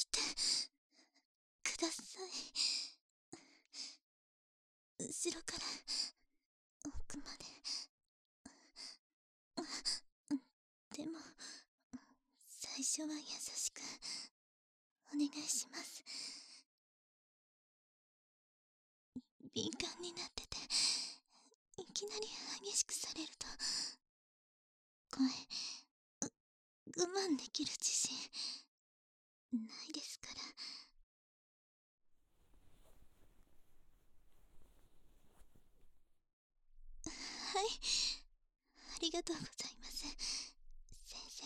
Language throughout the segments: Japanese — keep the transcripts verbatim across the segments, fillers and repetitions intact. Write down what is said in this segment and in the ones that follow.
来てください。後ろから奥まで。でも最初は優しくお願いします。敏感になってていきなり激しくされると声我慢できる自信ないですから。はい、ありがとうございます、先生。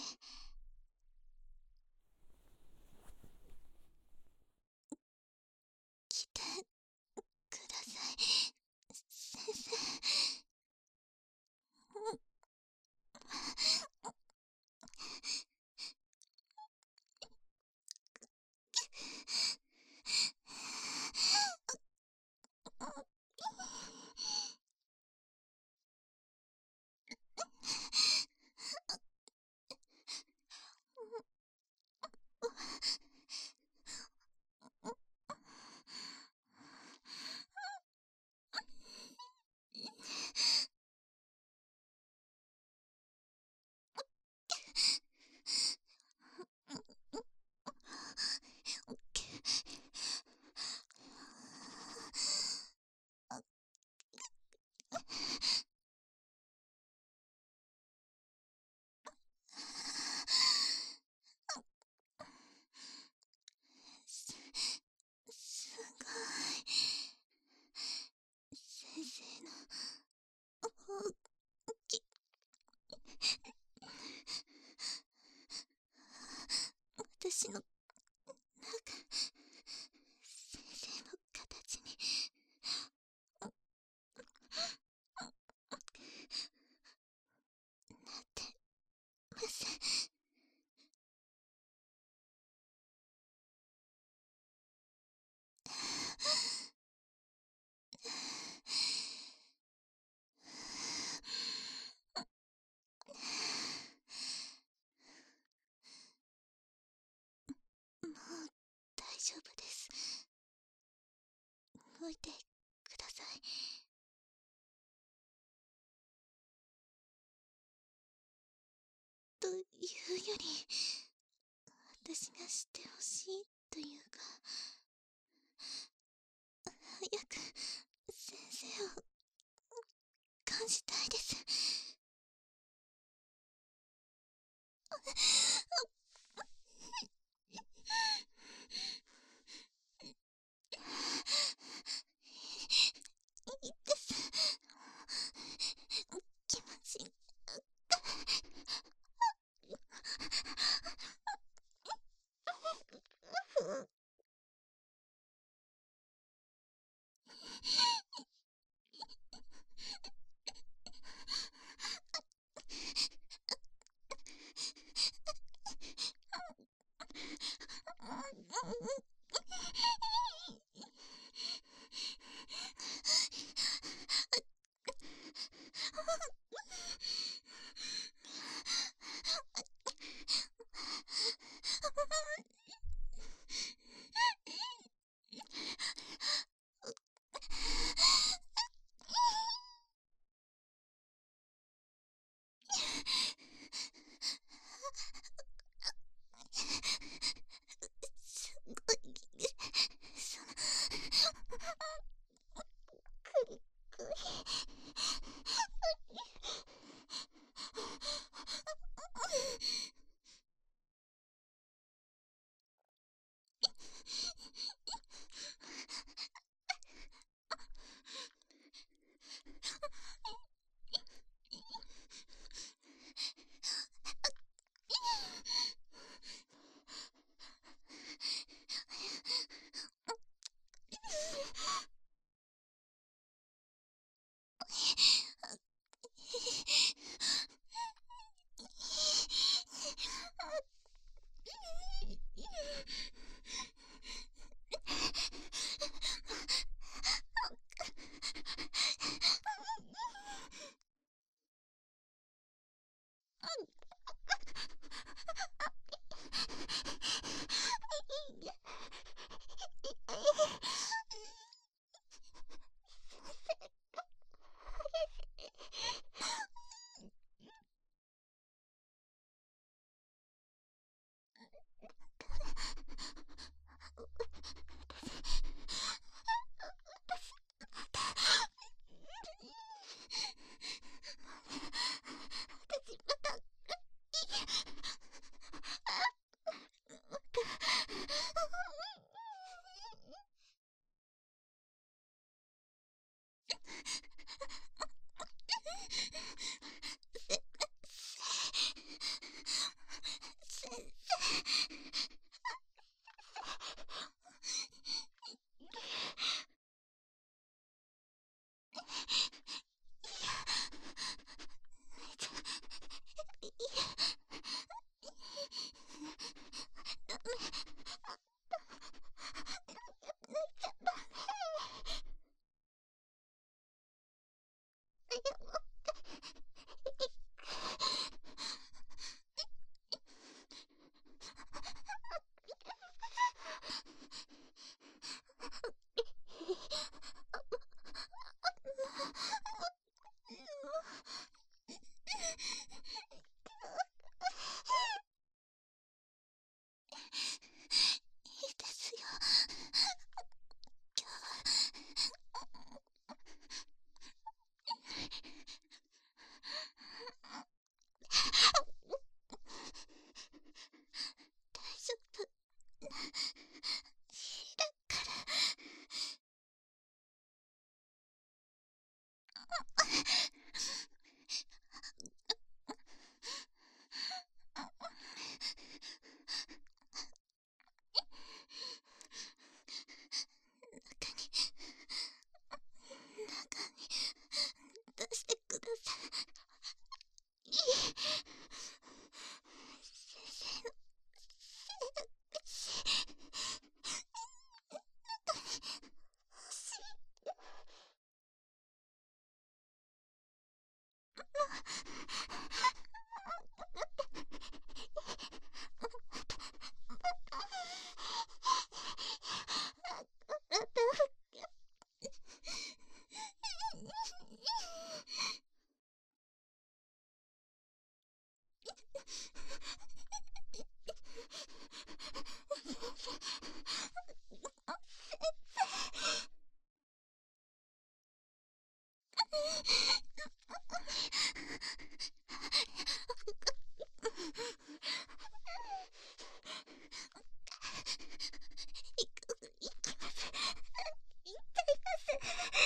来てください、先生。す、すごい。先生の大き私の中、先生の形になってます。もう大丈夫です。動いてください。というより、私が知ってほしいというか、早く先生を感じたいです。いいです。気持ちいい。すごい、そのくりくり。 ですよ。大丈夫な日だから。中に中に出してください。先生のせいだったし、中に欲しい。いきます。いっちゃいます。